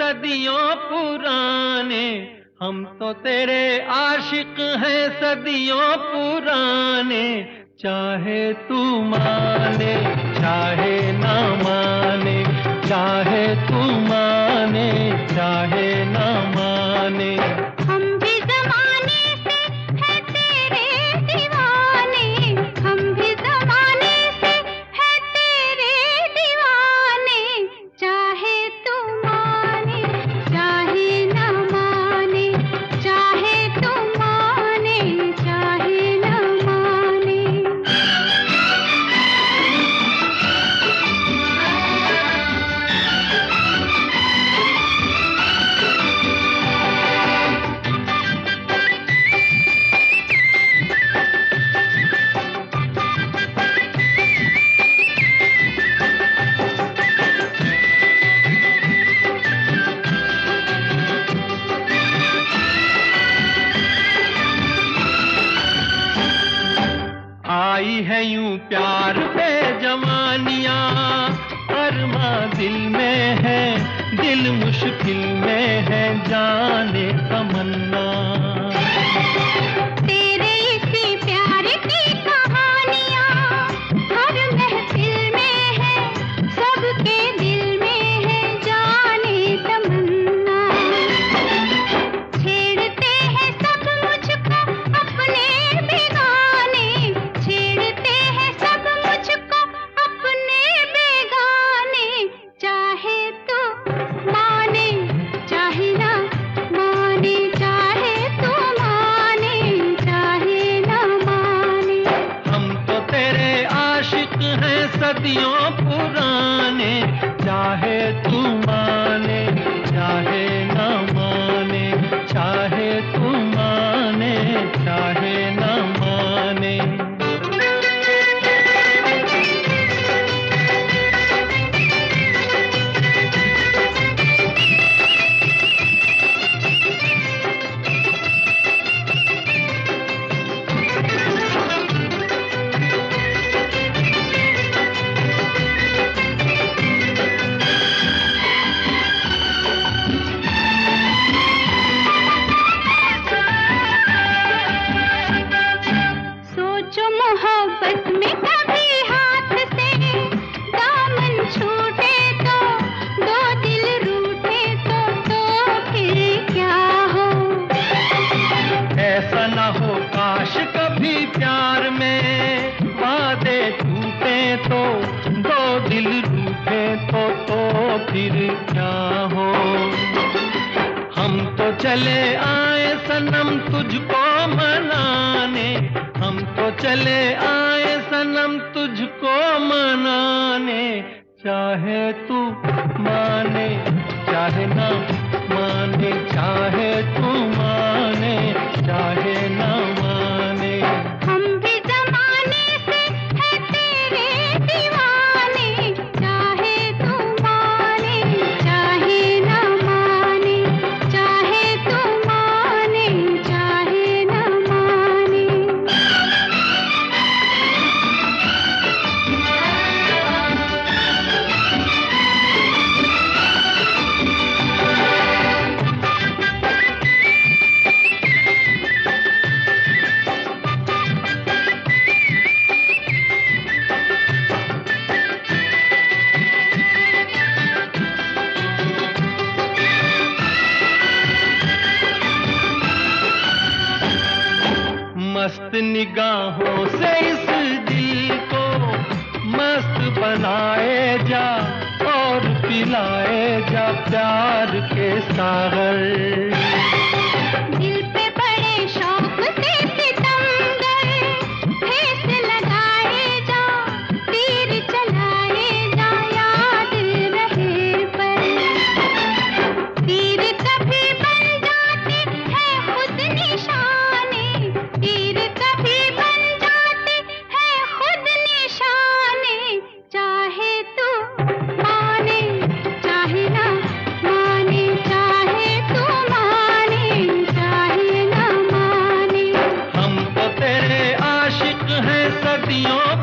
सदियों पुराने, हम तो तेरे आशिक हैं सदियों पुराने। चाहे तू माने चाहे ना माने, चाहे तू माने चाहे ना माने। हम भी ज़माने से हैं तेरे दीवाने, हम भी ज़माने से हैं तेरे दीवाने। चाहे तू माने चाहे ना माने, चाहे तू माने चाहे ना माने। आई है यूं प्यार पे जवानियां, अरमा दिल में है, दिल मुश्किल में है, जाने तमन्ना। तेरे इसी प्यार की कहानियाँ हर महफिल में है, सबके दिल में है, जाने तमन्ना। छेड़ते हैं सब मुझको अपने बेगाने, छेड़ते हैं सब मुझको अपने बेगाने। चाहे तो माने चाहे ना माने, चाहे तो माने चाहे ना माने। हम तो तेरे आशिक हैं सदियों पुराने। चाहे तू माने चाहे ना माने, चाहे तू माने चाहे ना माने। सोचो मोहब्बत में कभी हाथ से दामन छूटे तो, दो दिल रूठे तो फिर क्या हो। ऐसा ना हो काश कभी प्यार में वादे टूटे तो, दो दिल रूठे तो फिर क्या हो। हम तो चले आए सनम तुझको मनाने, हम तो चले आए सनम तुझको मनाने। चाहे तू माने चाहे ना माने, चाहे तू माने चाहे ना माने। हम भी ज़माने से हैं तेरे दीवाने, चाहे तू माने चाहे ना माने, चाहे तू माने चाहे ना माने। मस्त निगाहों से इस दिल को मस्त बनाए जा, और पिलाए जा प्यार के सागर। दिल पे बड़े शौक से सितमगर ठेस लगाए जा, तीर चलाए जा, याद रहे पर। तीर कभी बन जाते हैं खुद निशाने, तीर कभी बन जाते हैं खुद निशाने। चाहे तू माने चाहे ना माने, चाहे तू माने चाहे ना माने। हम तो तेरे आशिक हैं सदियों